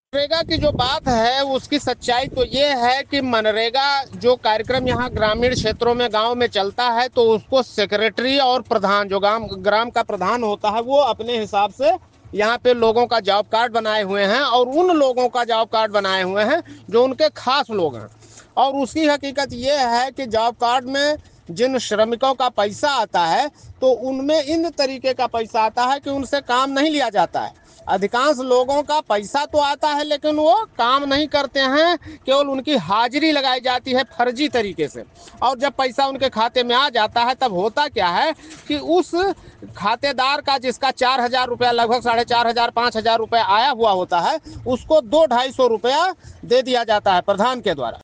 मनरेगा की जो बात है उसकी सच्चाई तो ये है कि मनरेगा जो कार्यक्रम यहाँ ग्रामीण क्षेत्रों में गांव में चलता है तो उसको सेक्रेटरी और प्रधान जो ग्राम ग्राम का प्रधान होता है वो अपने हिसाब से यहाँ पे लोगों का जॉब कार्ड बनाए हुए हैं और उन लोगों का जॉब कार्ड बनाए हुए हैं जो उनके खास लोग हैं। और उसकी हकीकत ये है कि जॉब कार्ड में जिन श्रमिकों का पैसा आता है तो उनमें इन तरीके का पैसा आता है कि उनसे काम नहीं लिया जाता है। अधिकांश लोगों का पैसा तो आता है लेकिन वो काम नहीं करते हैं, केवल उनकी हाजिरी लगाई जाती है फर्जी तरीके से। और जब पैसा उनके खाते में आ जाता है तब होता क्या है कि उस खातेदार का जिसका 4,000 रुपया लगभग 4,500 5,000 रुपया आया हुआ होता है उसको 200-250 रुपया दे दिया जाता है प्रधान के द्वारा।